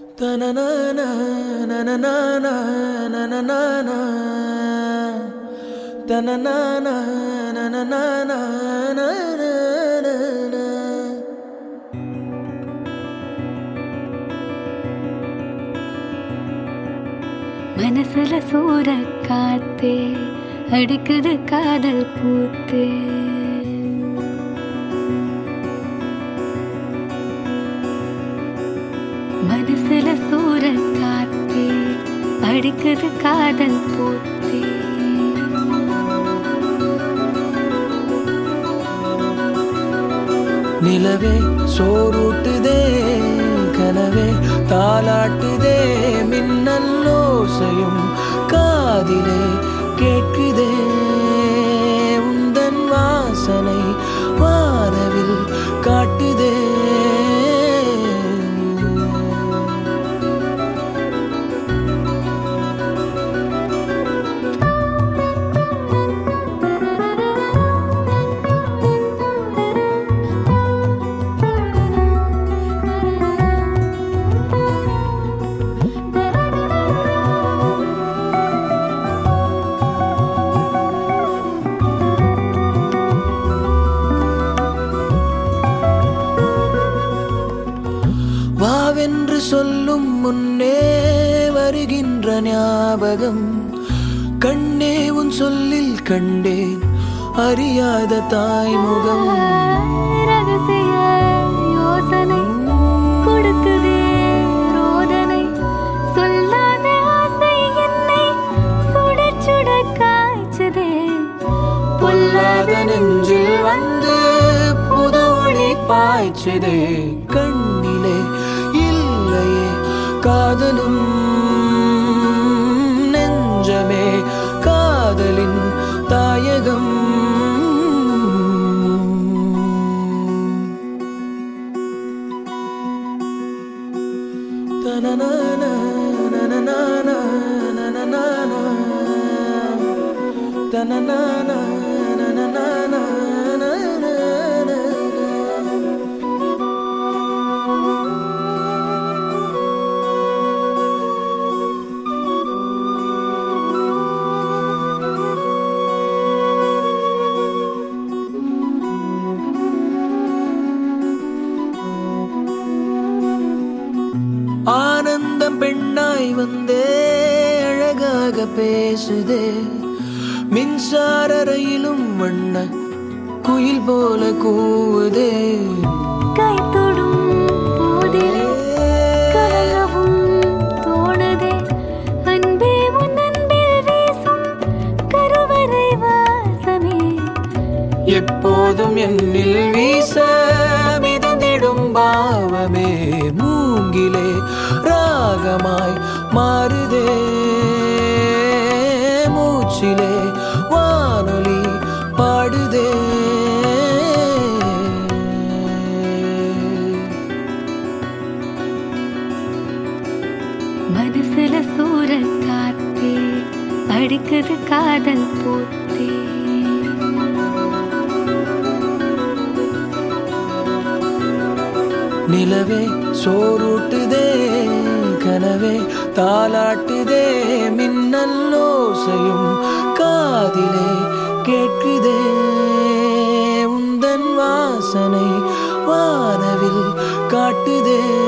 தனனானா நனனானா நனனானா தனனானா நனனானா நனனானா. மனசுல சூற காத்தே அடிக்குது காதல் பூத்தே. மனசுல சூற காத்தே அடிக்குது காதல் பூத்தே. நிலவே சோறுட்டுதே கனவே தாலாட்டுதே மின்னல்லோசையும் காதிலே கேட்குதே. உந்தன் வாசனை வானவில் காட்டுதே. வாவென்று சொல்லும் முன்னே வருகின்ற ஞாபகம். கண்ணே உன் சொல்லில் கண்டேன் அறியாத தாய்முகம். ரகசிய யோசனை கொடுக்குதே ரோதனை. சொல்லாத ஆசை என்னை சுட சுட காய்ச்சதே. பொல்லாத நெஞ்சில் வந்து புது ஒளி பாய்ச்சதே. கண்ணிலே இல்லையே காதலும் நெஞ்சமே காதலின் தாயகம். தனனானா நனனானா நனனானா தனனானா நனனானா நனனானா. ஆனந்தம் பெண்ணாய் வந்தே அழகாக பேசுதே. மின்சார ரயிலும் வண்ண குயில் போல கூவுதே. கை தொடும் போதிலே கலங்கவும் தோணுதே. அன்பே உன் அன்பில் வீசும் கருவறை வாசமே. எப்போதும் என்னில் வீச மிதந்திடும் பாவமே. மூங்கிலே ராகமாய் மாறுதே. மூச்சிலே வானொலி பாடுதே. மனசுல சூற காத்தே அடிக்குது காதல் பூத்தே. நிலவே சோறுட்டுதே கனவே தாலாட்டுதே மின்னல்லோசையும் காதிலே கேட்குதே. உந்தன் வாசனை வானவில் காட்டுதே.